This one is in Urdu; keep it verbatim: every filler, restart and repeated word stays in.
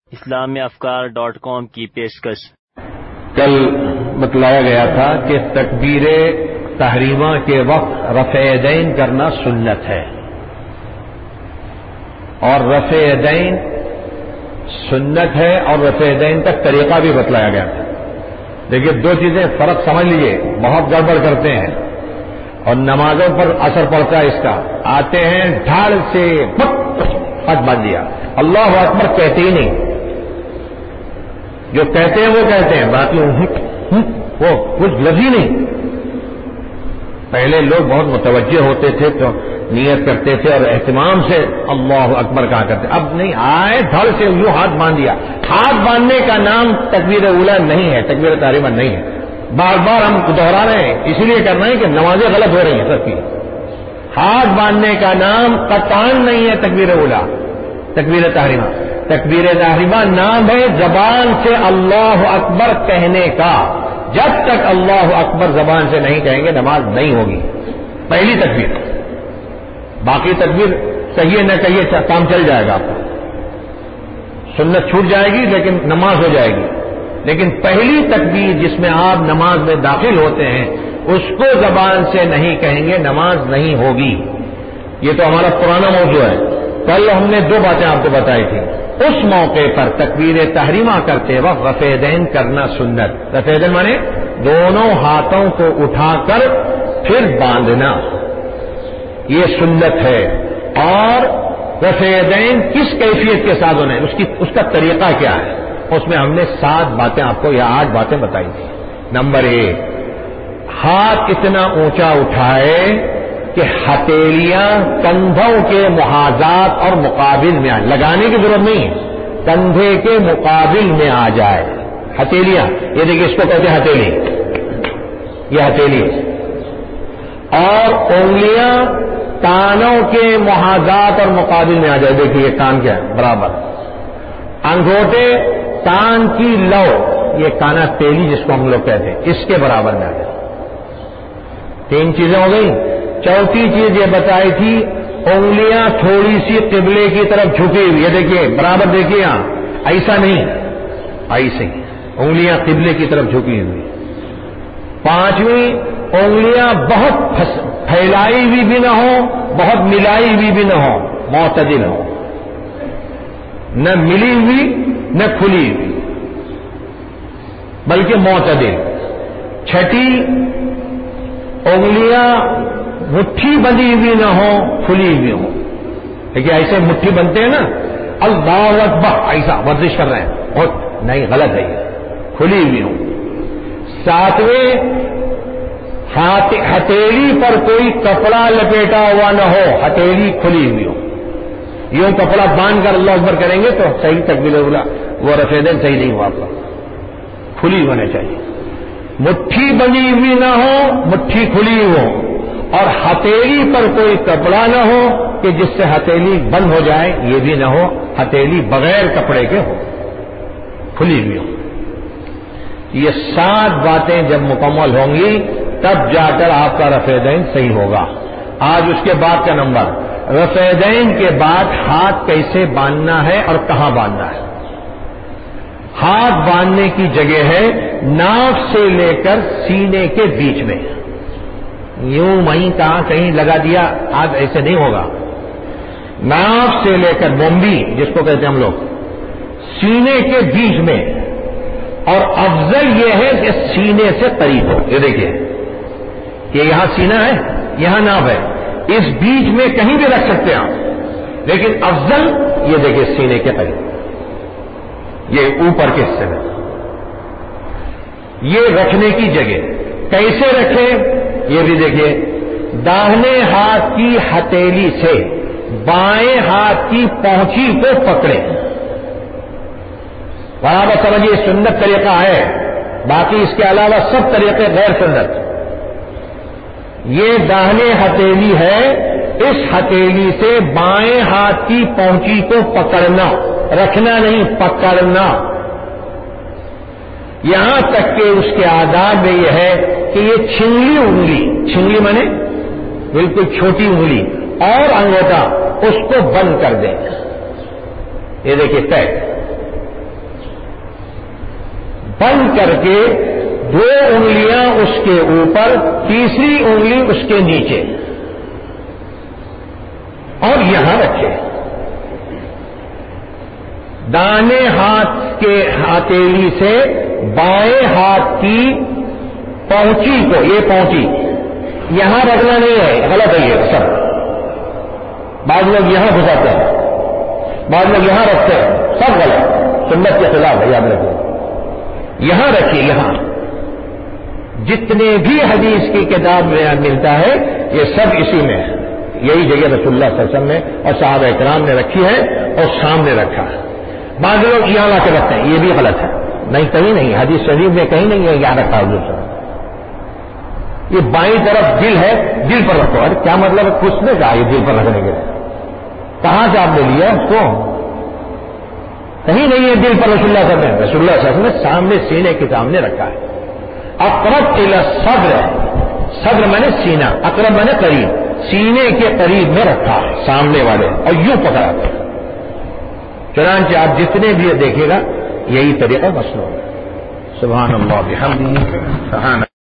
اسلامی افکار ڈاٹ کام کی پیشکش۔ کل بتلایا گیا تھا کہ تکبیر تحریمہ کے وقت رفع یدین کرنا سنت ہے، اور رفع یدین سنت ہے اور رفع یدین کا طریقہ بھی بتلایا گیا تھا۔ دیکھیے دو چیزیں فرق سمجھ لیجیے، بہت گڑبڑ کرتے ہیں اور نمازوں پر اثر پڑتا ہے اس کا۔ آتے ہیں ڈھال سے ہاتھ باندھ دیا، اللہ اکبر کہتے ہی نہیں، جو کہتے ہیں وہ کہتے ہیں، باقی وہ کچھ لفظ ہی نہیں۔ پہلے لوگ بہت متوجہ ہوتے تھے تو نیت کرتے تھے اور اہتمام سے اللہ اکبر کہا کرتے، اب نہیں، آئے ڈھال سے یوں ہاتھ باندھ دیا۔ ہاتھ باندھنے کا نام تکبیر اولا نہیں ہے، تکبیر تحریمہ نہیں ہے۔ بار بار ہم دوہرا رہے ہیں، اسی لیے کر رہے ہیں کہ نمازیں غلط ہو رہی ہیں سب کی۔ ہاتھ باندھنے کا نام قطعاً نہیں ہے تکبیر اولا، تکبیر تحریمہ۔ تکبیر تحریمہ نام ہے زبان سے اللہ اکبر کہنے کا۔ جب تک اللہ اکبر زبان سے نہیں کہیں گے نماز نہیں ہوگی، پہلی تکبیر۔ باقی تکبیر کہیے نہ کہیے کام چل جائے گا، آپ کو سنت چھوٹ جائے گی لیکن نماز ہو جائے گی۔ لیکن پہلی تکبیر جس میں آپ نماز میں داخل ہوتے ہیں اس کو زبان سے نہیں کہیں گے، نماز نہیں ہوگی۔ یہ تو ہمارا پرانا موضوع ہے۔ کل ہم نے دو باتیں آپ کو بتائی تھی۔ اس موقع پر تکبیر تحریمہ کرتے وقت رفع یدین کرنا سنت۔ رفع یدین مانے دونوں ہاتھوں کو اٹھا کر پھر باندھنا، یہ سنت ہے۔ اور رفع یدین کس کیفیت کے ساتھ ہونا ہے، اس کی اس کا طریقہ کیا ہے، اس میں ہم نے سات باتیں آپ کو یا آٹھ باتیں بتائی تھی۔ نمبر ایک، ہاتھ اتنا اونچا اٹھائے کہ ہتھیلیاں کندھوں کے محاذات اور مقابل میں آئے، لگانے کی ضرورت نہیں ہے، کندھے کے مقابل میں آ جائے ہتھیلیاں۔ یہ دیکھیے اس کو کہتے ہیں ہتھیلی، یہ ہتھیلی۔ اور انگلیاں کانوں کے محاذات اور مقابل میں آ جائے، دیکھیے یہ کان کیا ہے، برابر۔ انگوٹھے کان کی لو، یہ کانا تیلی جس کو ہم لوگ کہتے ہیں، اس کے برابر میں آ جائے۔ تین چیزیں ہو گئی۔ چوتھی چیز یہ بتائی تھی انگلیاں تھوڑی سی قبلے کی طرف جھکی ہوئی، یہ دیکھیے برابر، دیکھیے یہاں ایسا نہیں، ایسے ہی انگلیاں قبلے کی طرف جھکی ہوئی۔ پانچویں، انگلیاں بہت پھیلائی ہوئی بھی نہ ہو، بہت ملائی ہوئی بھی نہ ہو، معتدل ہو، نہ ملی ہوئی نہ کھلی ہوئی بلکہ معتدل۔ چھٹی، انگلیاں مٹھی بندھی ہوئی نہ ہو، کھلی ہوئی ہو۔ دیکھیے ایسے مٹھی بنتے ہیں نا، اللہ اکبر ایسا ورزش کر رہے ہیں، اور نہیں، غلط ہے، یہ کھلی ہوئی ہو۔ ساتویں، ہتھیلی پر کوئی کپڑا لپیٹا ہوا نہ ہو، ہتھیلی کھلی ہوئی ہو۔ یوں کپڑا باندھ کر اللہ اکبر کریں گے تو صحیح تکبیر اولا، وہ رفع یدین صحیح نہیں ہوا آپ کا، کھلی ہونے چاہیے۔ مٹھی بنی ہوئی نہ ہو، مٹھی کھلی ہو، اور ہتھیلی پر کوئی کپڑا نہ ہو کہ جس سے ہتھیلی بند ہو جائے، یہ بھی نہ ہو، ہتھیلی بغیر کپڑے کے ہو، کھلی ہوئی ہو۔ یہ سات باتیں جب مکمل ہوں گی تب جا کر آپ کا رفع یدین صحیح ہوگا۔ آج اس کے بعد کا نمبر، رفع یدین کے بعد ہاتھ کیسے باندھنا ہے اور کہاں باندھنا ہے۔ ہاتھ باندھنے کی جگہ ہے ناک سے لے کر سینے کے بیچ میں، یوں وہیں کہاں کہیں لگا دیا، ہاتھ ایسے نہیں ہوگا۔ ناک سے لے کر بومبی جس کو کہتے ہیں ہم لوگ، سینے کے بیچ میں، اور افضل یہ ہے کہ سینے سے قریب ہو۔ یہ دیکھیے کہ یہاں سینہ ہے، یہاں ناف ہے، اس بیچ میں کہیں بھی رکھ سکتے ہیں آپ، لیکن افضل یہ دیکھیے سینے کے قریب، یہ اوپر کے حصے میں، یہ رکھنے کی جگہ۔ کیسے رکھیں یہ بھی دیکھیے، داہنے ہاتھ کی ہتھیلی سے بائیں ہاتھ کی پونچھی کو پکڑے، برابر سمجھیے، سنت طریقہ ہے، باقی اس کے علاوہ سب طریقے غیر سنت۔ یہ داہنے ہتھیلی ہے، اس ہتھیلی سے بائیں ہاتھ کی پونچھی کو پکڑنا، رکھنا نہیں، پکڑنا۔ یہاں تک کہ اس کے آداب میں یہ ہے کہ یہ چھنگلی انگلی، چھنگلی مانے بالکل چھوٹی انگلی اور انگوٹھا، اس کو بند کر دیں۔ یہ دیکھیے ٹیک، بند کر کے دو انگلیاں اس کے اوپر، تیسری انگلی اس کے نیچے، اور یہاں رکھے۔ دانے ہاتھ کے ہتھیلی سے بائیں ہاتھ کی پہنچی کو، یہ پہنچی یہاں رکھنا نہیں ہے، غلط ہے یہ سب۔ بعض لوگ یہاں گھساتے ہیں، بعض لوگ یہاں رکھتے ہیں، سب غلط، سنت کے خلاف ہے، یاد رکھیں۔ یہاں رکھیے، یہاں جتنے بھی حدیث کی کتاب میں ملتا ہے یہ سب اسی میں ہے، یہی جگہ رسول اللہ صلی اللہ علیہ وسلم نے اور صحابہ اکرام نے رکھی ہے اور سامنے رکھا ہے۔ بعض لوگ یہاں لا کے رکھتے ہیں، یہ بھی غلط ہے، نہیں کہیں نہیں، حدیث شریف میں کہیں نہیں ہے یہاں رکھا حضور صلی اللہ علیہ وسلم۔ یہ بائیں طرف دل ہے، دل پر رکھو۔ ارے کیا مطلب ہے کچھ نے کہا یہ دل پر رکھنے کے لیے؟ کہاں سے آپ نے لیا اس کو؟ کہیں نہیں ہے دل پر رسول اللہ صلی اللہ علیہ وسلم، رسول اللہ صلی اللہ علیہ وسلم نے سامنے سینے کے سامنے رکھا ہے۔ اقرب الی الصدر، صدر میں نے سینہ، اقرب میں نے قریب، سینے کے قریب میں رکھا ہے سامنے والے، اور یوں پکڑا۔ چنانچہ آپ جتنے بھی دیکھے گا یہی طریقہ مسلوب ہے۔ سبحان اللہ بحمدہ سبحان